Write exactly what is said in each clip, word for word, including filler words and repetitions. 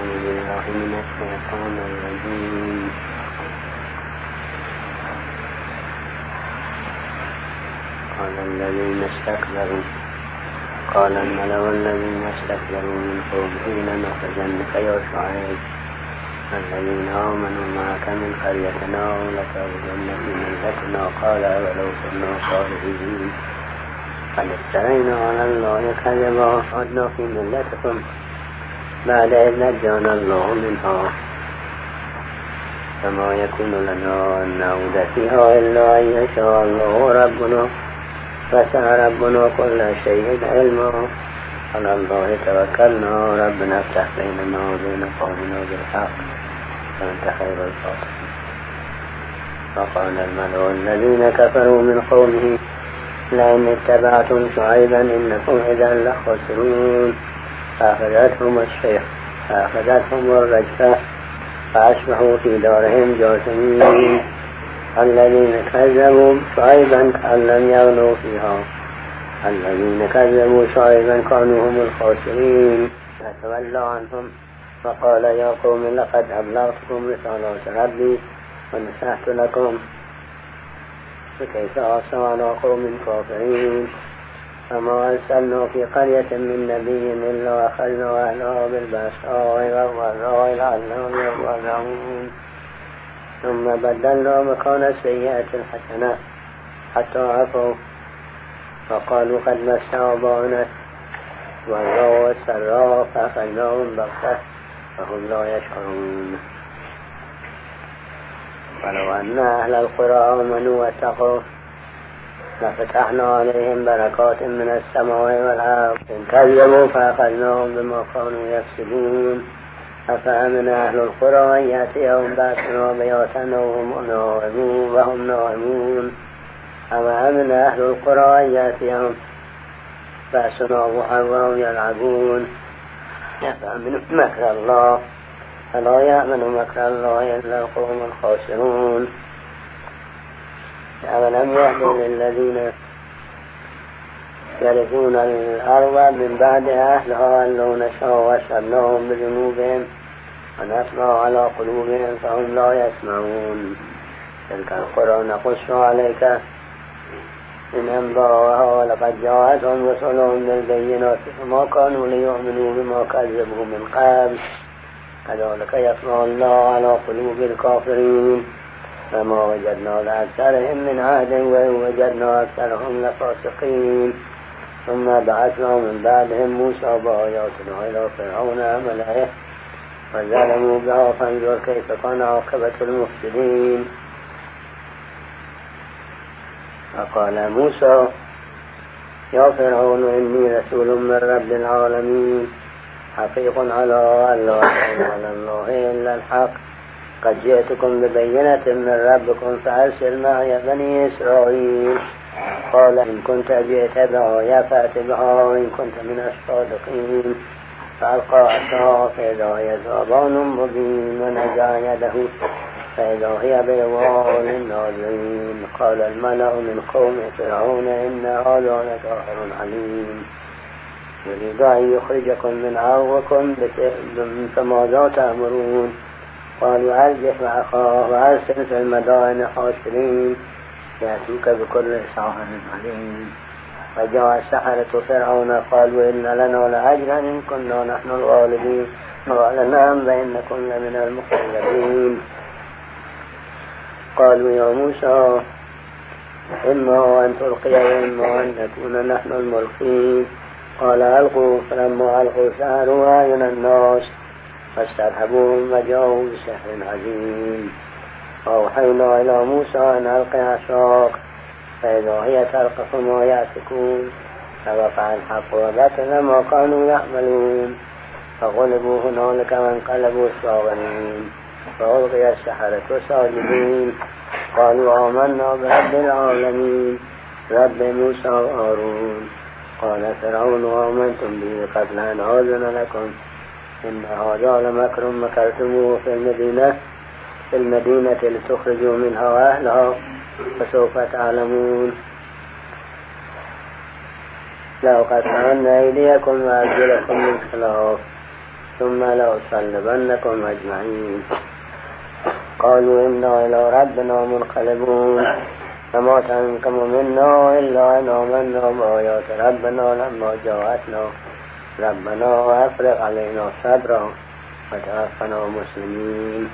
بالله من الشيطان الرجيم. قال الذين استكبروا قال الملأ الذين استكبروا من قومه لنخرجنك يا شعيب الذين آمنوا معك من قريتنا لتعودن في ملتنا. قال ولو كنا صالحين قد افترينا على الله كذبا وعدنا في ملتكم بعد إذ نجانا الله منها فما يكون لنا أن نعود فيها إلا أن يشاء الله ربنا وسع ربنا كل شيء علما. على الله توكلنا ربنا افتح بيننا وبين قومنا بالحق وأنت خير الفاتحين. فقال الملأ الذين كفروا من قومه لئن اتبعتم شعيبا إنكم إذا لخاسرون. فأخذتهم الصيحة فأخذتهم الرجفة فأصبحوا في دارهم جاثمين. الذين كذبوا شعيبا كأن لم يغنوا فيها الذين كذبوا شعيبا كانوا هم الخاسرين. فتولى عنهم فقال يا قوم لقد أبلغتكم رسالات ربي ونصحت لكم فكيف أعصى على قوم كافرين. فما أرسلنا في قرية من نبي إلا أخذنا أهلها بالبأساء والضراء لعلهم يضرعون. ثم بدلنا مكان السيئة الحسنة حتى عفوا فقالوا قد مس آباءنا الضراء والسراء فأخذناهم بغتة فهم لا يشعرون. ولو أن أهل القرى آمنوا واتقوا لفتحنا عليهم بركات من السماء والأرض إن كذبوا فأخذناهم بما كانوا يكسبون. أفأمن أهل القرى أن يأتيهم بأسنا بياتا وهم نائمون أما أمن أهل القرى أن يأتيهم بأسنا ضحى وهم يلعبون. أفأمن مكر الله فلا يأمن مكر الله إلا القوم الخاسرون. أولم يهد للذين يرثون الأرض من بعد أهلها أن لو نشاء وأشربناهم بذنوبهم ونطبع على قلوبهم فهم لا يسمعون. تلك القرى نقص عليك من أنبائها ولقد جاءتهم رسلهم بالبينات فما كانوا ليؤمنوا بما كذبوا من قبل كذلك يطبع الله على قلوب الكافرين. فما وجدنا لأكثرهم من عهد ووجدنا أكثرهم لفاسقين. ثم بعثنا من بعدهم موسى بآياتنا إلى فرعون وملئه وظلموا بها فانظر كيف كان عاقبة المفسدين. فقال موسى يا فرعون إني رسول من رب العالمين حقيق على أن لا إله إلا الله إلا الحق قد جئتكم ببينة من ربكم فأرسل معي بني إسرائيل. قال إن كنت جئت بآية فأت بها وإن كنت من الصادقين. فألقى عصاه فإذا هي ثعبان مبين ونزع يده فإذا هي بيضاء للناظرين. قال الملأ من قوم فرعون إن هذا لساحر عليم يريد أن يخرجكم من أرضكم فماذا تأمرون. قالوا أرجح وأخاه وأرسل في المدائن حاشرين يأتوك بكل ساحر عليم. فجاء السحرة فرعون قالوا إن لنا لأجرا إن كنا نحن الغالبين. قال نعم فإنكم لمن المقربين. قالوا يا موسى إما أن تلقي وإما أن نكون نحن الملقين. قال ألقوا فلما ألقوا سحروا أعين الناس فاسترهبوهم وجاءوا بسحر عظيم. فأوحينا إلى موسى أن ألقي عصاك فإذا هي تلقف ما يأفكون فوقع الحق وبطل ما كانوا يعملون. فغلبوا هنالك وانقلبوا صاغرين. فألقي السحرة ساجدين قالوا آمنا برب العالمين رب موسى وهارون. قال فرعون آمنتم به قبل أن آذن لكم إن هذا لمكر مكرتموه في المدينة في المدينة لتخرجوا منها أهلها فسوف تعلمون. لو قطعن أيديكم وأرجلكم من خلاف ثم لأصلبنكم أجمعين. قالوا إنا إلى ربنا منقلبون فما تنقم منا إلا أن آمنا بآيات ربنا لما جاءتنا ربنا أفرغ علينا صبرا وتوفنا مسلمين.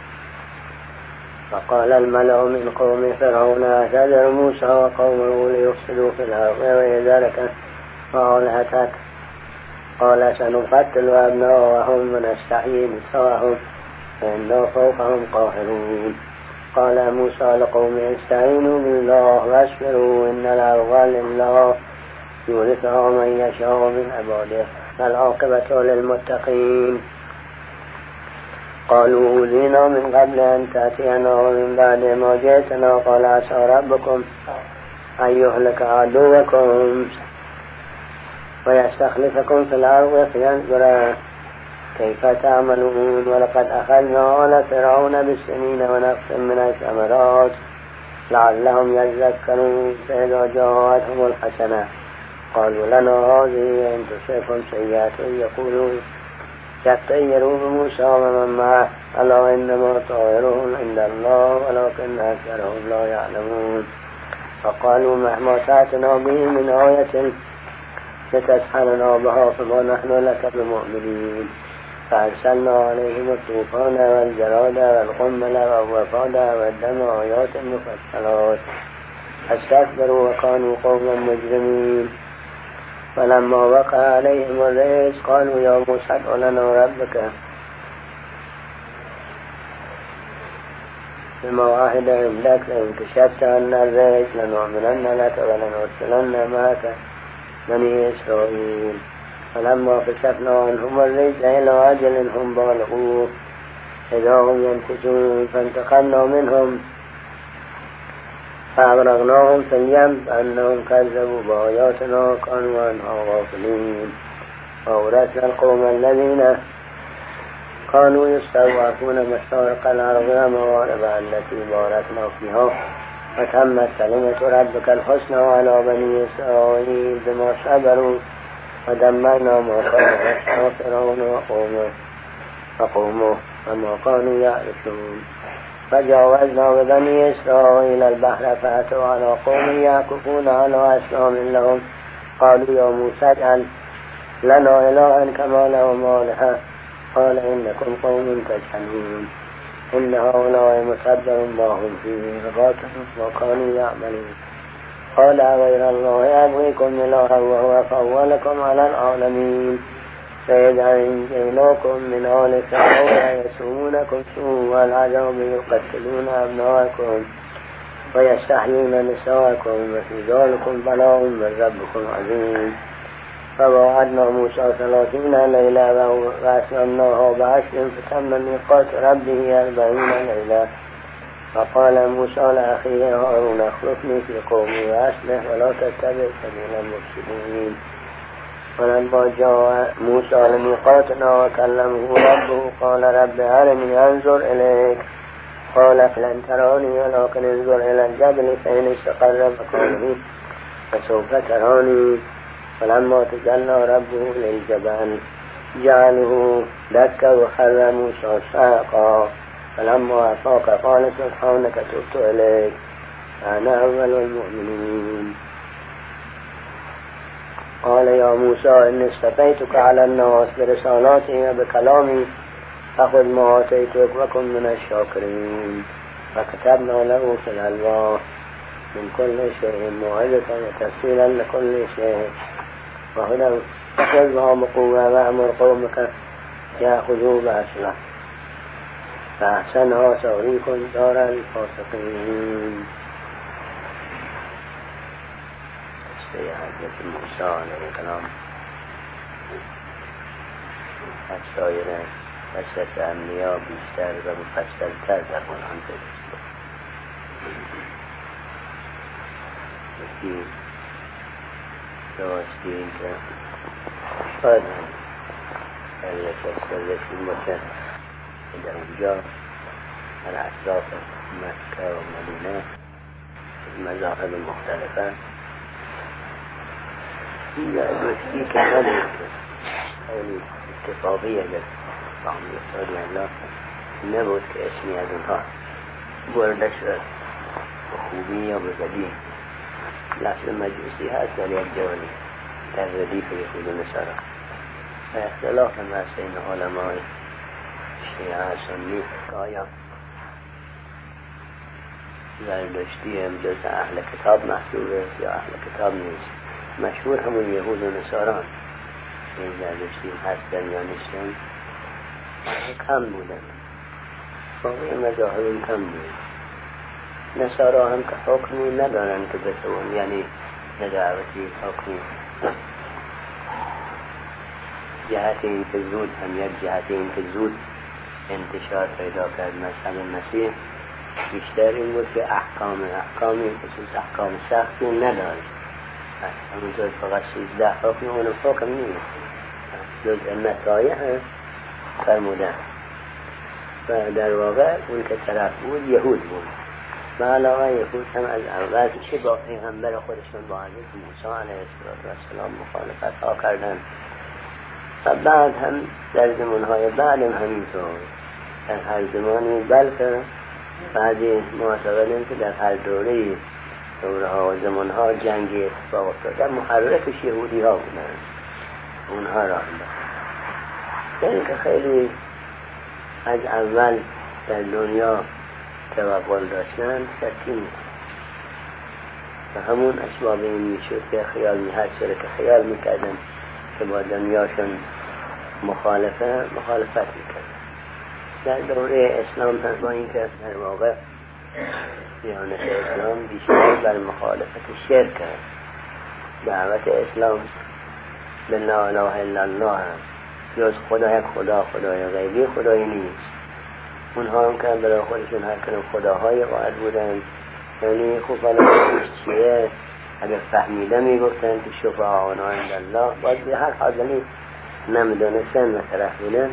فقال الملأ من قوم فرعون أتذر موسى وقومه ليفسدوا في الأرض ويذرك وآلهتك قال سنقتل أبناءهم ونستحيي نساءهم وإنا فوقهم قاهرون. قال موسى لقومه استعينوا بالله واصبروا إن الأرض لله يورثها من يشاء من عباده والعاقبة للمتقين. قالوا أوذينا من قبل أن تأتينا ومن بعد ما جئتنا قال عسى ربكم أن يهلك عدوكم ويستخلفكم في الأرض فينظر كيف تعملون. ولقد أخذنا آل فرعون بالسنين ونقص من الثمرات لعلهم يذكرون فإذا جاءتهم الحسنة قالوا لنا هذه إن تصبكم سيئة يقولون يطيروا بموسى ومن معه ألا إنما طائرهم عند الله ولكن أكثرهم لا يعلمون. فقالوا مهما تأتنا به من آية لتسحرنا بها فما نحن لك بمؤمنين. فأرسلنا عليهم الطوفان والجراد والقمل والوفاد والدم آيات مفصلات فاستكبروا وكانوا قوما مجرمين. فلما وقع عليهم الرجز قالوا يا موسى ادع لنا ربك بما عهد عندك لئن كشفت عنا الرجز لنؤمنن لك ولنرسلن معك بني إسرائيل. فلما كشفنا عنهم الرجز إلى أجل هم بالغوه إذا هم ينكثون فانتقمنا منهم فأغرقناهم في اليم فأنهم كذبوا بآياتنا وكانوا عنها غافلين. وأورثنا القوم الذين كانوا يستضعفون مشارق الأرض ومغاربها التي باركنا فيها وتمت كلمة ربك الحسنى على بني إسرائيل بما صبروا ودمرنا ما كان يصنع فرعون وقومه وقومه وما كانوا يعرشون. فجاوزنا ببني إسرائيل البحر فأتوا على قوم يعكفون على أصنام لهم قالوا يا موسى اجعل لنا إلها كما لهم آلهة قال إنكم قوم تجهلون إن هؤلاء متبر ما هم فيه وباطل ما كانوا يعملون. قال غير الله أبغيكم إلها وهو فضلكم على العالمين. فإذا أنجيناكم من آل فرعون يسومونكم سوء العذاب يقتلون أبناءكم ويستحيون نساءكم وفي ذلكم بلاء من ربكم عظيم. فوعدنا موسى ثلاثين ليلة وأتممناها بعشر فتم ميقات ربه أربعين ليلة. فقال موسى لأخيه هارون اخلفني في قومي وأصلح ولا تتبع سبيل المفسدين. فلما جاء موسى لميقاتنا وكلمه ربه قال رب أرني أنظر إليك قال لن تراني ولكن انظر إلى الجبل فإن استقر مكانه فسوف تراني. فلما تجلى ربه للجبل جعله دكا وخر موسى صعقا. فلما أفاق قال سبحانك تبت إليك أنا أول المؤمنين. قال يا موسى إني اصطفيتك على الناس برسالاتي وبكلامي فخذ ما آتيتك وكن من الشاكرين. فكتبنا له في الألواح من كل شيء موعظة وتفصيلا لكل شيء وهدى فخذها بقوة وأمر قومك يأخذوا بأسره فأحسنها سأريكم دار الفاسقين. حضرت موسی علیه السلام از سایر قصص انبیا بیشتر و مفصل‌تر در قرآن پیدا شده. یکی راستی این که شاید علت استرزشون باشه که در اونجا در اطراف مکه و مدینه مذاهب مختلفه یا رشدی که نداشته خیلی اتفاقی اگر فهمی افتادی الله نبود که اسمی از اونها برده شد به خوبی یا به بدی. لفظ مجوسی هست در یک جایی در ردیف یهود و نصارا و اختلاف هم هست بین علمای شیعه سنی که آیا زردشتی هم جز اهل کتاب محسوبه یا اهل کتاب نیست. مشهور همون یهود و نصاران این زردشتی هست در میانشون کم بودن، باقی مذاهب کم بود. نصارا هم که حکمی ندارن که بتوان، یعنی ندعوتی حکمی جهت این که زود هم یک جهت این که زود انتشار پیدا کرد مذهب مسیح بیشتر این بود که احکام احکامی خصوص احکام سختی نداشت. همونطور فقط سیزده حکم اون حکم نیست، جزء نصایح فرمودن و در واقع اون که طرف بود یهود بود و علاوه یهود هم از اول چه با پیغمبر خودشون با حضرت موسی علیه السلام مخالفت ها کردن و بعد هم در زمانهای بعد هم همینطور در هر زمانی، بلکه بعضی معتقدن که در هر دوره دوره ها و زمان ها جنگی اتفاق افتاد محرکش یهودی ها بودن، اونها را هم این که خیلی از اول در دنیا توقل داشتن شکی نیست و همون اسباب این میشد که خیال میهد شده که خیال میکردن که با دنیاشون مخالفه مخالفت میکردن. در دوره اسلام هم با این که در واقع دیانت اسلام بیشتر بر مخالفت شرک کرد، دعوت اسلام به لا اله الا الله هم جز خدا یک خدا، خدای غیبی خدایی نیست. اونها هم که برای خودشون هر کنون خداهای قائل بودن، یعنی خوب حالا چیه اگر فهمیده میگفتن که شفاعانا عند الله باید به هر حاضری نمیدونستن و طرف بودن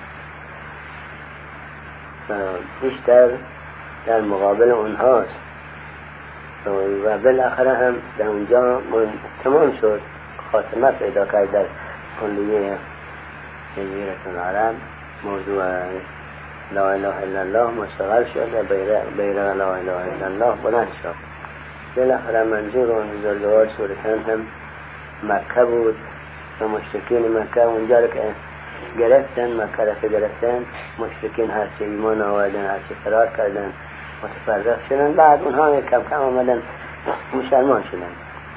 بیشتر در مقابل اونهاست و بالاخره هم در اونجا تمام شد، خاتمه پیدا کرد در کلیه جزیره العرب موضوع لا اله الا الله مستقر شد و بیرق لا اله الا الله بلند شد. بالاخره منظور اون بزرگوار صورتان هم مکه بود و مشرکین مکه اونجا که گرفتن، مکه را که گرفتن مشرکین هرچی ایمان آوردن هرچی فرار کردن متفرق شدن، بعد اونها کم کم آمدن مسلمان شدن.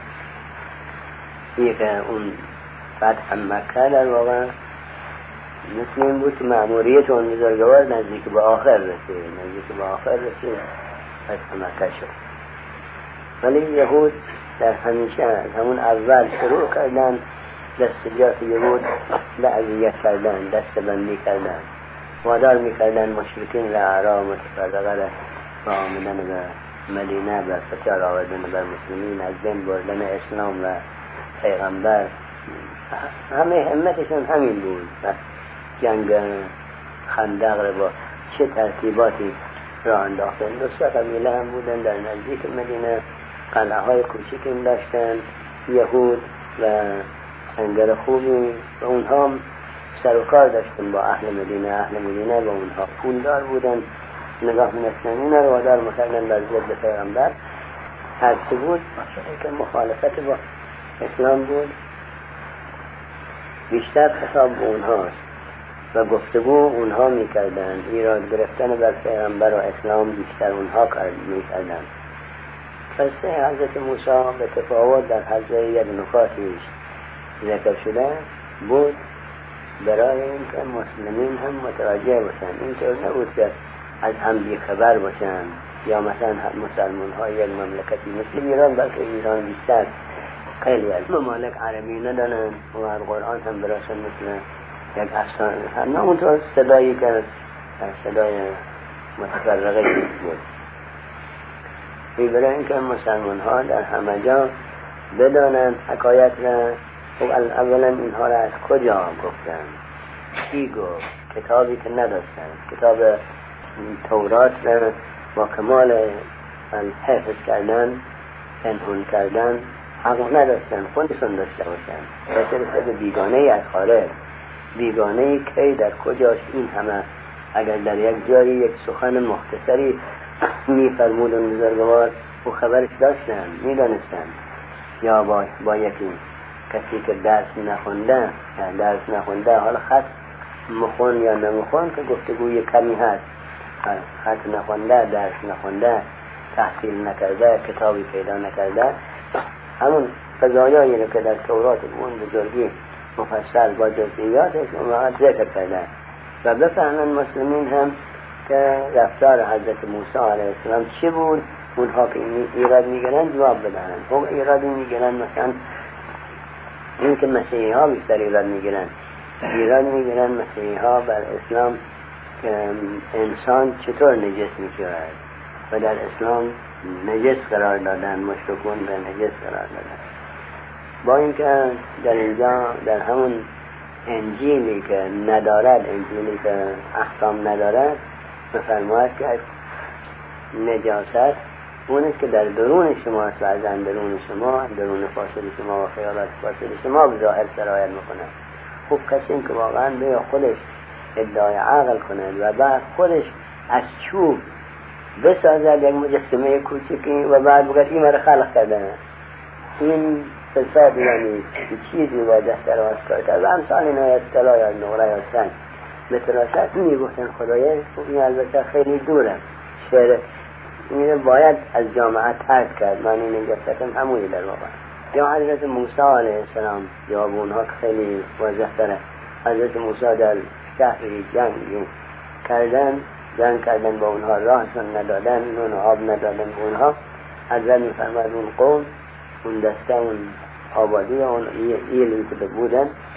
یک اون فتح مکه در واقع مثل این بود که مأموریت اون بزرگوار نزدیک به آخر رسید، نزدیک به آخر رسید فتح مکه شد. ولی یهود در همیشه از همون اول شروع کردن دستجات یهود به اذیت کردن، دست بندی کردن، وادار میکردن مشرکین و اعراب متفرقه را با آمدن به مدینه بر فتار آوردن بر مسلمین، از بین بردن اسلام و پیغمبر. همه همتشون همین بود و جنگ خندق را با چه ترتیباتی را انداختن. دو سه قبیله هم بودن در نزدیک مدینه، قلعه های کوچیکی داشتن یهود و سنگر خوبی و اونها سر و کار داشتن با اهل مدینه. اهل مدینه با اونها پولدار بودن، نگاه می‌داشتن اینا رو وادار می‌کردن بر ضد پیغمبر. هر چی بود که مخالفت با اسلام بود بیشتر خطاب به اونهاست و گفتگو اونها می‌کردن، ایراد گرفتن بر پیغمبر و اسلام بیشتر اونها می‌کردن. قصه حضرت موسی به تفاوت در حضر یک نکاتیش ذکر شده بود برای اینکه مسلمین هم متوجه باشن. اینطور نبود که از هم بیخبر باشن یا مثلا مسلمان های یک مملکتی مثل ایران، بلکه ایران بیشتر خیلی از ممالک عربی ندانن و قرآن هم براشن مثل یک افسانه هم نه اونطور صدایی که صدای متفرقه بود. این برای اینکه مسلمان ها در همه جا بدانند حکایت را. خب اولا اینها را از کجا گفتن؟ کی گفت؟ کتابی که نداشتن، کتاب تورات را با کمال حفظ کردن، پنهان کردن حق نداشتن، خودشون داشته باشن. بسیار سبب بیگانه از خارج بیگانه کی در کجاش این همه اگر در یک جایی یک سخن مختصری میفرمودن بزرگوار او خبرش داشتن میدانستن، یا با, با یکی کسی که درس نخونده درس نخونده حالا خط مخون یا نمخون که گفتگوی کمی هست، خط نخونده درس نخونده تحصیل نکرده کتابی پیدا نکرده، همون قضایایی رو که در تورات اون بزرگی مفصل با جزئیاتش اومد ذکر کرده و بفهمن مسلمین هم که رفتار حضرت موسی علیه السلام چی بود، اونها که ایراد میگیرن جواب بدهن. خب ایرادی میگیرن مثلا این که مسیحی ها بیشتر ایراد میگیرن ایراد میگیرن مسیحی ها بر اسلام که انسان چطور نجس میشود و در اسلام نجس قرار دادن، مشرکون به نجس قرار دادن، با اینکه در اینجا در همون انجیلی که ندارد، انجیلی که احکام ندارد بفرماید که نجاست اون است که در درون شما است و از اندرون شما درون فاصل شما و خیالات فاصل شما به ظاهر سرایت میکنه. خوب کسی که واقعا به خودش ادعای عقل کنه و بعد خودش از چوب بسازد یک مجسمه کوچکی و بعد بگه این مرا خلق کرده، این فلسفه یعنی چیزی واضح در آشکار کرد و امثال اینا اصطلاح یا نقره یا سنگ بتراشت میگفتن خدایه. این البته خیلی دوره، شعر این باید از جامعه ترک کرد، من این نجاستم همونی در واقع. یا حضرت موسی علیه السلام جواب اونها خیلی واضح تره. حضرت موسی در شهری جنگ کردن جنگ کردن با اونها، راهشون ندادن، نون و آب ندادن به اونها. حضرت میفرماد اون قوم اون دسته اون آبادی اون ایلی که بودن